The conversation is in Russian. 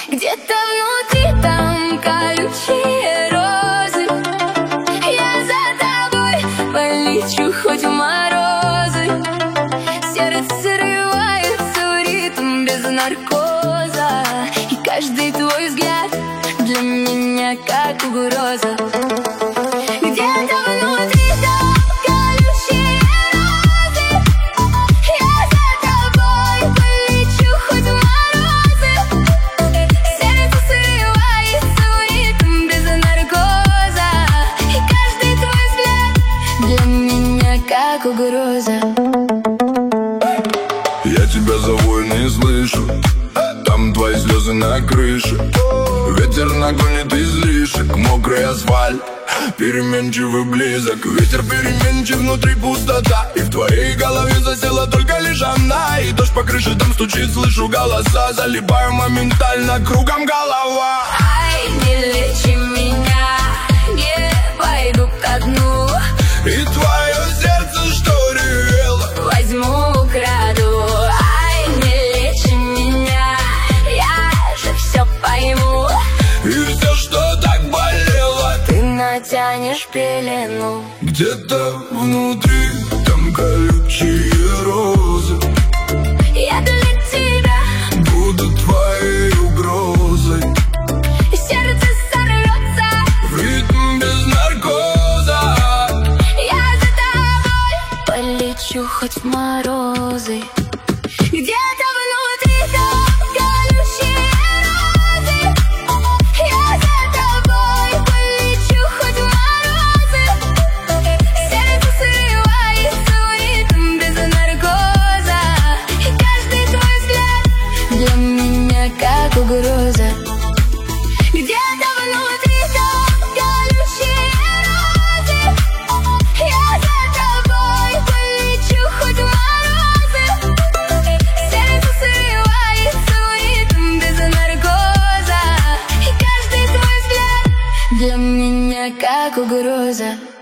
Где-то внутри там колючие розы. Я за тобой полечу хоть в морозы. Сердце срывается в ритм без наркоза. И каждый твой взгляд для меня как угроза. Где-то внутри там колючие розы. Я за тобой полечу хоть в морозы. Сердце срывается в ритм без наркоза. И каждый твой взгляд для меня как угроза. Я тебя зову и не слышу. Там твои слезы на крыше. Ветер нагонит излишек. Мокрый асфальт, переменчивый близок. Ветер переменчив, внутри пустота. И в твоей голове засела только лишь она. И дождь по крыше там стучит, слышу голоса. Залипаю моментально, кругом голова. Ай, не лечи меня, не пойду ко дну. И твое сердце, что ревело, Возьму, украду. Ай, не лечи меня, я же все пойму. и все, что так болело, Ты натянешь пелену. где-то внутри там колючие розы. Я для тебя, Буду твоей угрозой. сердце сорвется. В ритм без наркоза. Я за тобой полечу хоть в морозы. Где-то внутри там колючие розы. Я за тобой полечу хоть в морозы. Сердце срывается в ритм без наркоза. И каждый твой взгляд для меня как угроза. Где-то внутри там колючие розы. Я за тобой полечу хоть в морозы. Сердце срывается в ритм без наркоза. И каждый твой взгляд для меня как угроза.